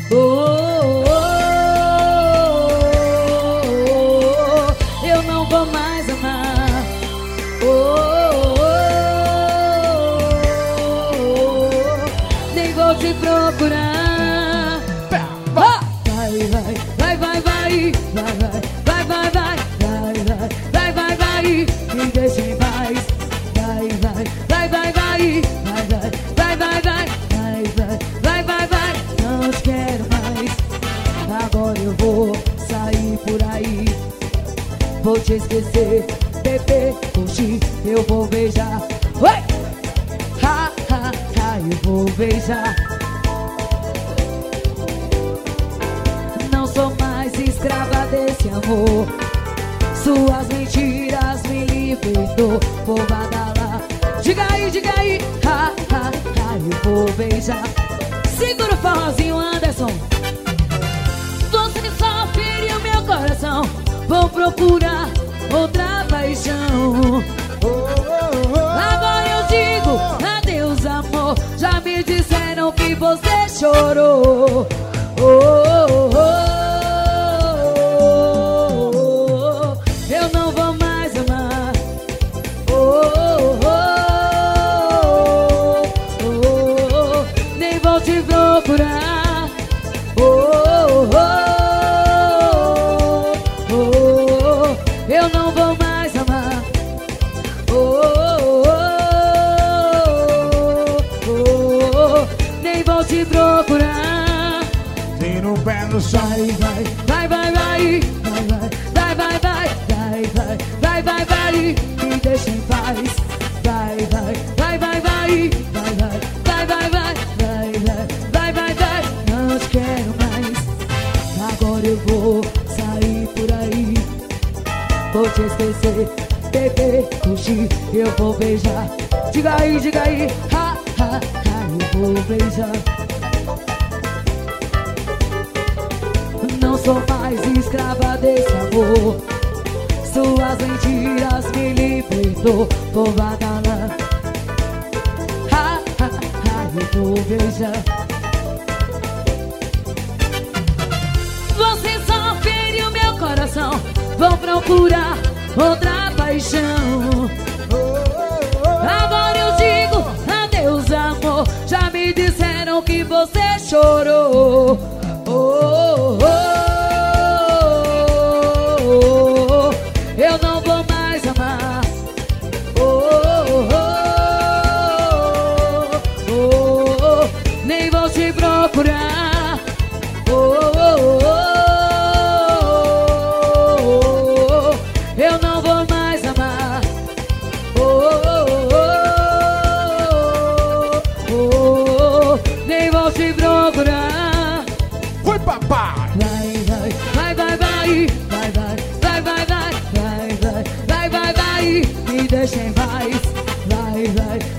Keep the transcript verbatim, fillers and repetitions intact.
oh, oh, oh, oh, eu não vou mais amar. Oh, oh, oh, oh, nem vou te procurar. Vai, vai, vai, vai, vai, vai, vai, vai, vai, vai, vai, vai, vai, me deixa em paz. Vai, vai, vai, vai, vai, vai, vai, vai, vai, vai, vai, vai, vai, não te quero mais. Agora eu vou sair por aí, vou te esquecer, beber, curtir, eu vou beijar. Oi! Ha, ha, ha, eu vou beijar. Não sou mais escrava desse amor, suas mentiras me libertou. Vou badalar, diga aí, diga aí, ha, ha, ha, eu vou beijar. Segura o forrozinho, Anderson. Você só feriu meu coração, vou procurar outra paixão. Agora eu digo adeus, amor. Já me disseram que você chorou. Oh, oh, oh, oh, oh, eu não vou mais amar. Oh, oh, oh, oh, nem vou te procurar. Oh, oh, oh, eu não vou mais amar. Oh, oh, oh, nem vou te procurar. Tem no pé no chão. Vai, vai, vai, vai, vai, vai, vai, vai, vai, vai, vai, vai, vai, me deixa em paz. Vai, vai, vai, vai, vai, vai, vai, vai, vai, vai, vai, vai, vai, vai, não te quero mais. Agora eu vou sair por aí, vou te esquecer, beber, curtir, eu vou beijar. Diga aí, diga aí, ha, ha, ha, eu vou beijar. Não sou mais escrava desse amor, suas mentiras me libertou. Vou badalar, ha, ha, ha, eu vou beijar. Você só feriu meu coração, vou procurar outra paixão. Agora eu digo adeus, amor. Já me disseram que você chorou. Oh, oh, oh, oh, eu não vou mais amar. Oh, oh, oh, oh, nem vou te procurar. Oh, oh, oh, oh, eu não vou mais amar. Oh, oh, oh, oh, nem vou te procurar. Foi, papai! Vai, vai, vai, vai, vai, vai, vai, vai, vai, vai, vai, vai, vai, vai, me deixa em paz. Vai, vai,